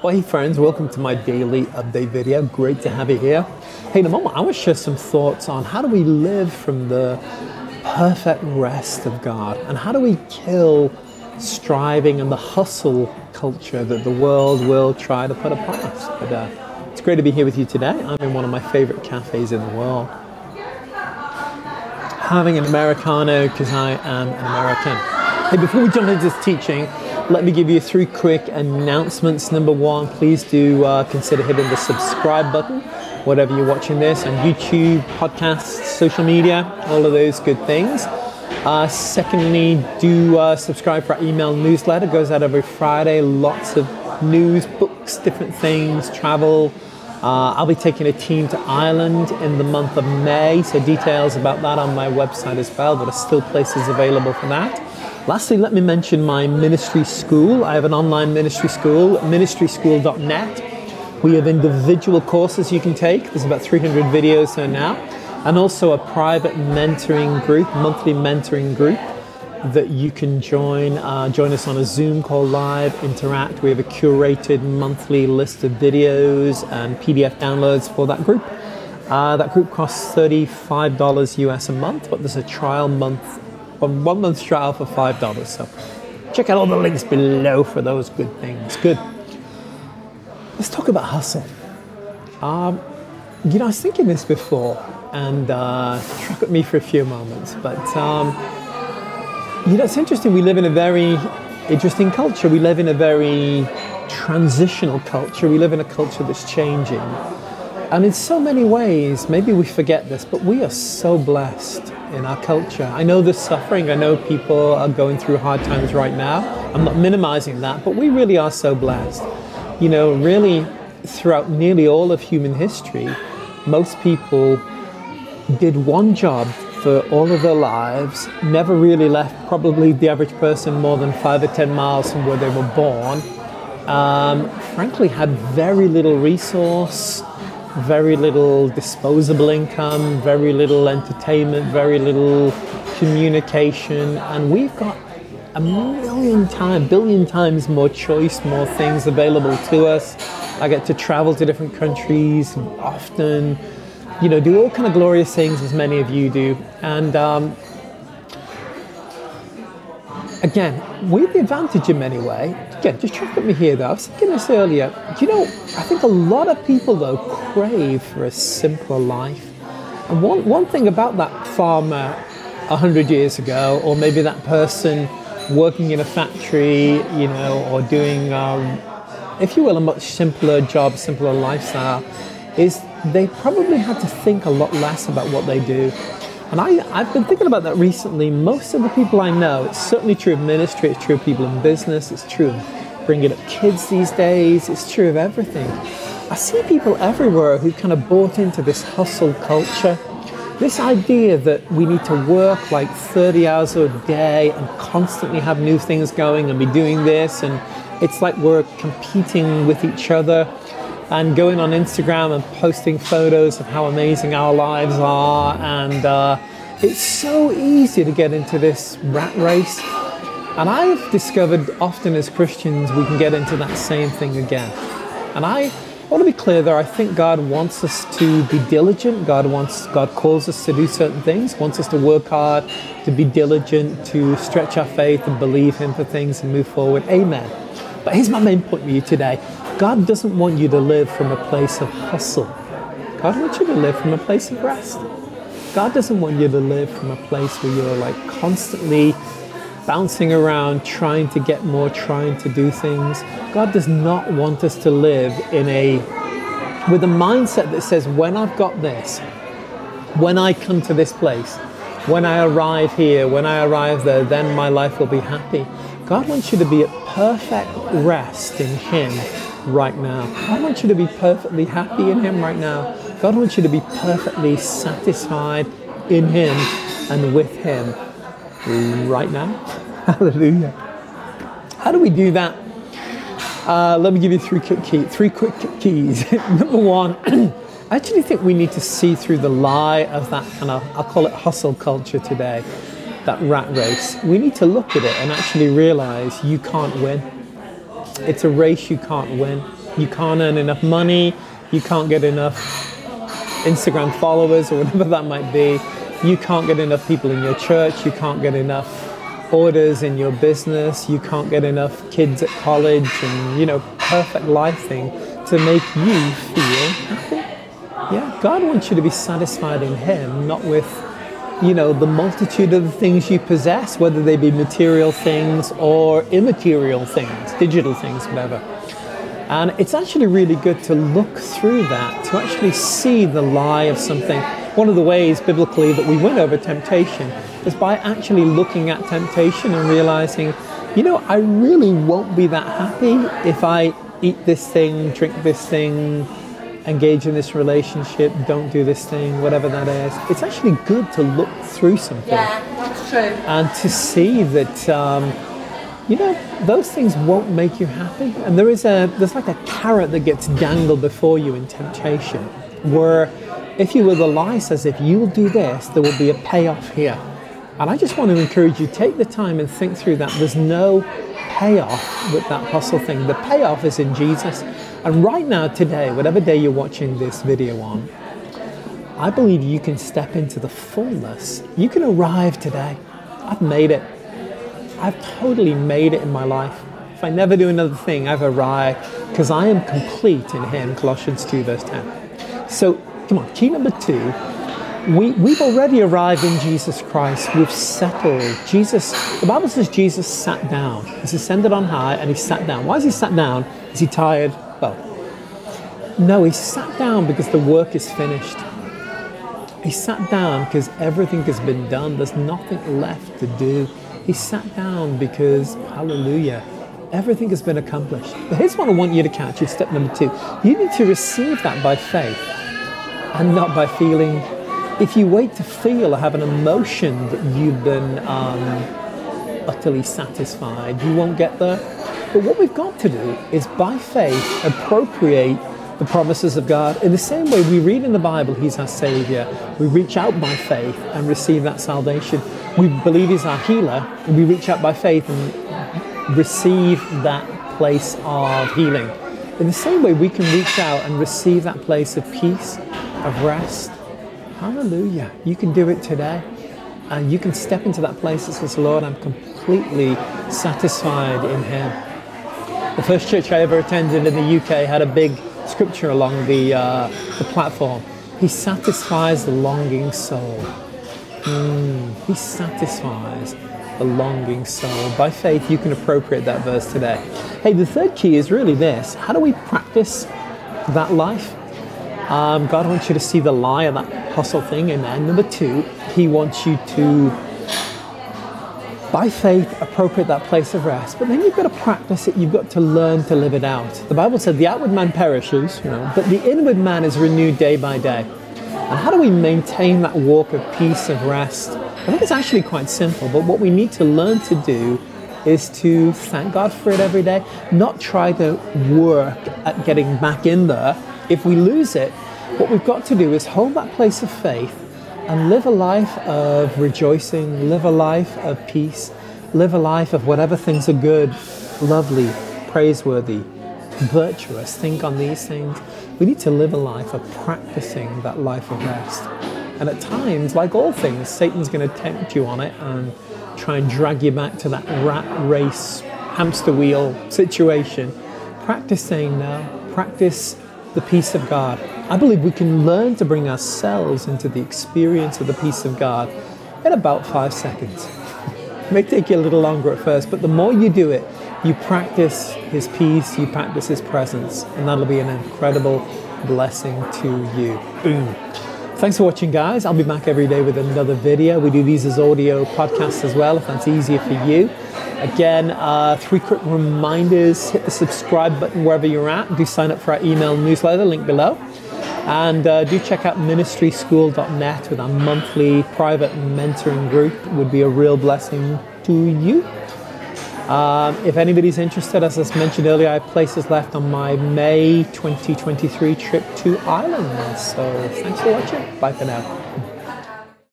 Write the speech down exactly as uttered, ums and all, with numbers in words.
Well, hey friends, welcome to my daily update video. Great to have you here. Hey, in a moment, I want to share some thoughts on how do we live from the perfect rest of God, and how do we kill striving and the hustle culture that the world will try to put upon us. But uh, it's great to be here with you today. I'm in one of my favorite cafes in the world, having an Americano because I am an American. Hey, before we jump into this teaching, let me give you three quick announcements. Number one, please do uh, consider hitting the subscribe button, whatever you're watching this, on YouTube, podcasts, social media, all of those good things. Uh, secondly, do uh, subscribe for our email newsletter. It goes out every Friday. Lots of news, books, different things, travel. Uh, I'll be taking a team to Ireland in the month of May, so details about that on my website as well. There are still places available for that. Lastly, let me mention my ministry school. I have an online ministry school, ministry school dot net. We have individual courses you can take. There's about three hundred videos there now. And also a private mentoring group, monthly mentoring group that you can join. Uh, join us on a Zoom call live, interact. We have a curated monthly list of videos and P D F downloads for that group. Uh, that group costs thirty-five dollars U S a month, but there's a trial month, on one month's trial for five dollars. So check out all the links below for those good things. Good. Let's talk about hustle. Um, you know, I was thinking this before, and uh, track with me for a few moments. But, um, you know, it's interesting. We live in a very interesting culture. We live in a very transitional culture. We live in a culture that's changing. And in so many ways, maybe we forget this, but we are so blessed in our culture. I know there's suffering. I know people are going through hard times right now. I'm not minimizing that, but we really are so blessed. You know, really, throughout nearly all of human history, most people did one job for all of their lives, never really left probably the average person more than five or ten miles from where they were born. Um, frankly, had very little resource, very little disposable income, very little entertainment, very little communication, and we've got a million times, billion times more choice, more things available to us. I get to travel to different countries often, you know, do all kind of glorious things as many of you do. And um, again, we have the advantage in many ways. Again, just track with me here though. I was thinking this earlier. Do you know, I think a lot of people though crave for a simpler life. And one, one thing about that farmer a hundred years ago, or maybe that person working in a factory, you know, or doing, um, if you will, a much simpler job, simpler lifestyle, is they probably had to think a lot less about what they do. And I, I've been thinking about that recently. Most of the people I know, it's certainly true of ministry, it's true of people in business, it's true of bringing up kids these days, it's true of everything. I see people everywhere who kind of bought into this hustle culture. This idea that we need to work like thirty hours a day and constantly have new things going and be doing this, and it's like we're competing with each other and going on Instagram and posting photos of how amazing our lives are, and uh, it's so easy to get into this rat race. And I've discovered often as Christians we can get into that same thing again. And I I want to be clear there, I think God wants us to be diligent. God wants, God calls us to do certain things, wants us to work hard, to be diligent, to stretch our faith and believe Him for things and move forward. Amen. But here's my main point with you today. God doesn't want you to live from a place of hustle. God wants you to live from a place of rest. God doesn't want you to live from a place where you're like constantly bouncing around, trying to get more, trying to do things. God does not want us to live in a, with a mindset that says, when I've got this, when I come to this place, when I arrive here, when I arrive there, then my life will be happy. God wants you to be at perfect rest in Him right now. God wants you to be perfectly happy in Him right now. God wants you to be perfectly satisfied in Him and with Him right now. Hallelujah. How do we do that? Uh, let me give you three quick key, three quick keys. Number one, I actually think we need to see through the lie of that kind of, I'll call it hustle culture today, that rat race. We need to look at it and actually realize you can't win. It's a race you can't win. You can't earn enough money. You can't get enough Instagram followers or whatever that might be. You can't get enough people in your church. You can't get enough orders in your business. You can't get enough kids at college and, you know, perfect life thing to make you feel happy. Yeah, God wants you to be satisfied in Him, not with, you know, the multitude of the things you possess, whether they be material things or immaterial things, digital things, whatever. And it's actually really good to look through that, to actually see the lie of something. One of the ways biblically that we win over temptation is by actually looking at temptation and realizing, you know, I really won't be that happy if I eat this thing, drink this thing, engage in this relationship, don't do this thing, whatever that is. It's actually good to look through something. Yeah, that's true. And to see that, um, you know, those things won't make you happy. And there is a, there's like a carrot that gets dangled before you in temptation, where if you were the lie says, if you'll do this, there will be a payoff here. And I just want to encourage you, take the time and think through that. There's no payoff with that hustle thing. The payoff is in Jesus. And right now, today, whatever day you're watching this video on, I believe you can step into the fullness. You can arrive today. I've made it. I've totally made it in my life. If I never do another thing, I've arrived because I am complete in Him, Colossians two verse ten. So, come on, key number two, we, we've already arrived in Jesus Christ. We've settled. Jesus, the Bible says Jesus sat down. He's ascended on high and He sat down. Why is He sat down? Is He tired? Well, no, He sat down because the work is finished. He sat down because everything has been done. There's nothing left to do. He sat down because, hallelujah, everything has been accomplished. But here's what I want you to catch. It's step number two. You need to receive that by faith and not by feeling. If you wait to feel or have an emotion that you've been um, utterly satisfied, you won't get there. But what we've got to do is by faith appropriate the promises of God. In the same way we read in the Bible, He's our Savior. We reach out by faith and receive that salvation. We believe He's our healer, and we reach out by faith and receive that place of healing. In the same way, we can reach out and receive that place of peace, of rest. Hallelujah. You can do it today. And you can step into that place that says, Lord, I'm completely satisfied in Him. The first church I ever attended in the U K had a big scripture along the, uh, the platform. He satisfies the longing soul. Mm, he satisfies the longing soul. By faith, you can appropriate that verse today. Hey, the third key is really this. How do we practice that life? Um, God wants you to see the lie of that hustle thing. Amen. Number two, He wants you to, by faith, appropriate that place of rest. But then you've got to practice it. You've got to learn to live it out. The Bible said the outward man perishes, you know, but the inward man is renewed day by day. And how do we maintain that walk of peace and rest? I think it's actually quite simple, but what we need to learn to do is to thank God for it every day, not try to work at getting back in there. If we lose it, what we've got to do is hold that place of faith and live a life of rejoicing, live a life of peace, live a life of whatever things are good, lovely, praiseworthy, virtuous. Think on these things. We need to live a life of practicing that life of rest. And at times, like all things, Satan's going to tempt you on it and try and drag you back to that rat race, hamster wheel situation. Practice saying no. Practice the peace of God. I believe we can learn to bring ourselves into the experience of the peace of God in about five seconds. It may take you a little longer at first, but the more you do it, you practice His peace, you practice His presence, and that'll be an incredible blessing to you. Boom. Thanks for watching, guys. I'll be back every day with another video. We do these as audio podcasts as well, if that's easier for you. Again, uh, three quick reminders. Hit the subscribe button wherever you're at. Do sign up for our email newsletter, link below. And uh, do check out ministry school dot net with our monthly private mentoring group. It would be a real blessing to you. Um, if anybody's interested, as I mentioned earlier, I have places left on my May twenty twenty-three trip to Ireland. So thanks for watching. Bye for now.